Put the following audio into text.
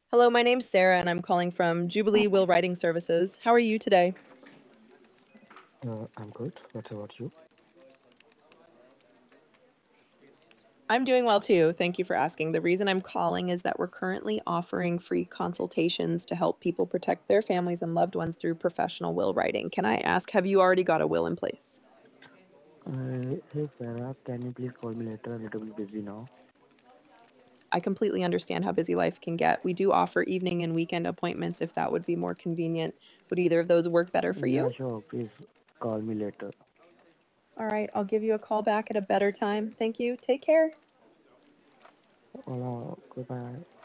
Hello, my name's Sarah, and I'm calling from Jubilee Will Writing Services. How are you today? I'm good. What about you? I'm doing well too. Thank you for asking. The reason I'm calling is that we're currently offering free consultations to help people protect their families and loved ones through professional will writing. Can I ask, have you already got a will in place? Hey Sarah, can you please call me later? A little bit busy now. I completely understand how busy life can get. We do offer evening and weekend appointments if that would be more convenient. Would either of those work better for Yeah, you? sure. Please call me later. All right, I'll give you a call back at a better time. Thank you. Take care. Hola, goodbye.